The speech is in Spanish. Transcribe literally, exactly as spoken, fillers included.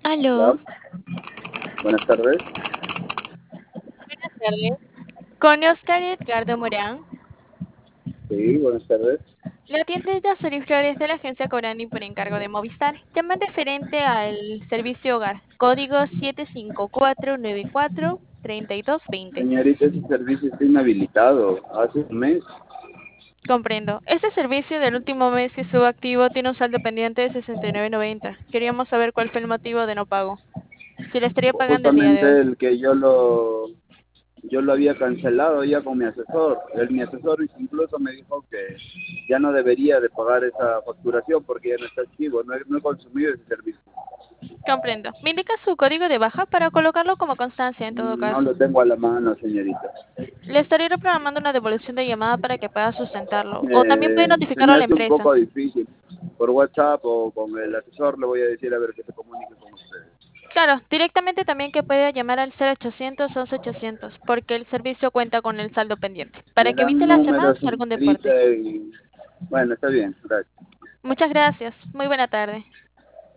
Aló, Hola, buenas tardes. buenas tardes. Con Oscar Edgardo Morán, Sí, buenas tardes. la atiende Yasuri Flores de la agencia Corani por encargo de Movistar. Llama referente al servicio hogar. Código siete cinco cuatro nueve cuatro tres dos dos cero. Señorita, ese servicio está inhabilitado hace un mes. Comprendo. Este servicio del último mes que estuvo activo tiene un saldo pendiente de sesenta y nueve noventa. Queríamos saber cuál fue el motivo de no pago. Si le estaría pagando el día de Justamente hoy. el que yo lo yo lo había cancelado ya con mi asesor. Él, mi asesor incluso me dijo que ya no debería de pagar esa facturación porque ya no está activo, no he, no he consumido ese servicio. Comprendo. Me indica su código de baja para colocarlo como constancia en todo No caso. lo tengo a la mano, señorita. Le estaré reprogramando una devolución de llamada para que pueda sustentarlo. O también puede Eh, se notificarlo me a la hace un empresa. poco difícil. Por WhatsApp o con el asesor le voy a decir a ver que se comunique con ustedes. Claro, directamente también que puede llamar al cero ochocientos once ochocientos, porque el servicio cuenta con el saldo pendiente, para Me que dan evite las números, llamadas de algún deporte. señorita, y bueno, está bien, gracias. Muchas gracias. Muy buena tarde.